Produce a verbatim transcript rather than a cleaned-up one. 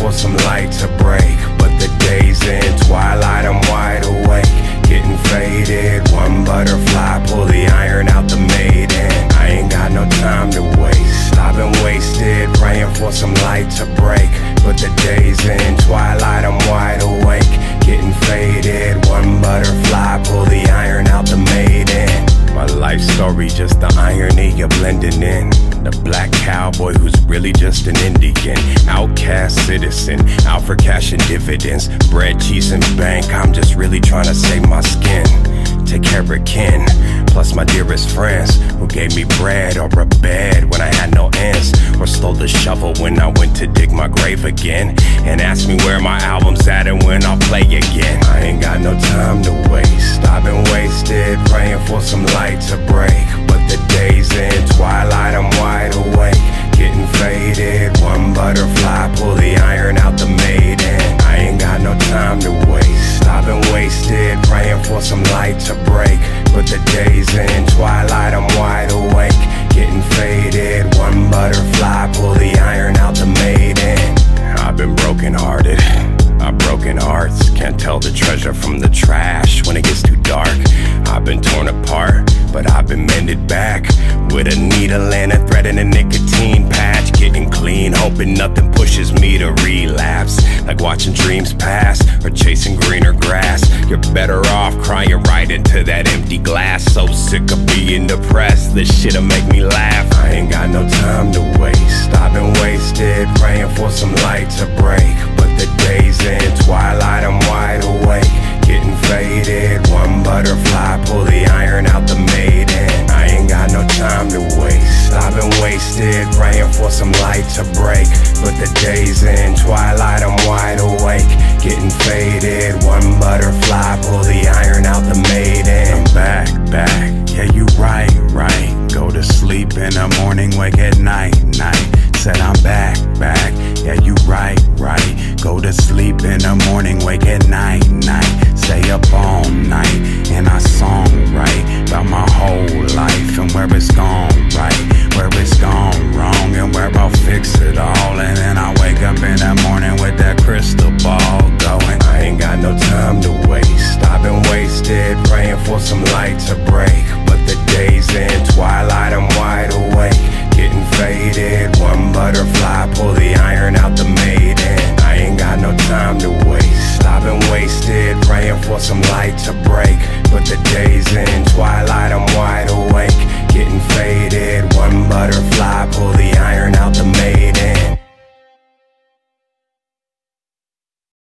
for some light to break. But the day's in twilight, I'm wide awake, getting faded. One butterfly, pull the iron out the maiden. I ain't got no time to waste, I've been wasted, praying for some light to break. But the day's in twilight, I'm wide awake, getting faded. One butterfly, pull the iron out the maiden. My life story, just the irony of blending in. The black cowboy who's really just an Indian. Outcast citizen, out for cash and dividends. Bread, cheese, and bank, I'm just really trying to save my skin. Take care of kin, plus my dearest friends, who gave me bread or a bed when I had no ends, or stole the shovel when I went to dig my grave again, and asked me where my album's at and when I'll play again. I ain't got no time to waste, I've been wasted, praying for some light to break. But the day's in twilight, I'm wide awake, getting faded. One butterfly, pull the iron out the maiden. I ain't got no time to waste, I've been wasted, praying for some light to break. But the day's in twilight, I'm wide awake, getting faded. One butterfly, pull the iron out the maiden. I've been broken hearted, I've broken hearts, can't tell the treasure from the trash when it gets too dark. I've been torn apart, but I've been mended back, with a needle and a thread and a nicotine patch. Getting clean, hoping nothing pushes me to relapse, like watching dreams pass or chasing greener grass. You're better off crying right into that empty glass. So sick of being depressed, this shit'll make me laugh. I ain't got no time to waste, I've been wasted, praying for some light to break. But the day's in twilight, I'm wide awake, getting faded. One butterfly, pull the iron out the maiden. I ain't got no time to waste, I've been wasted, praying for some light to break. But the day's in twilight, I'm wide awake, getting faded. One butterfly, pull the iron out the maiden. I'm back, back, yeah you right, right. Go to sleep in the morning, wake at night, night. Said I'm back, back, yeah you right, right. Go to sleep in the morning, wake at night, night. Stay up all night, and I song right about my whole life and where it's gone right, where it's gone wrong, and where I'll fix it all. And then I wake up in the morning with that crystal ball going. I ain't got no time to waste, I've been wasted, praying for some light to break. But the day's in twilight, I'm wide awake, getting faded. One butterfly, pull the iron out the maiden.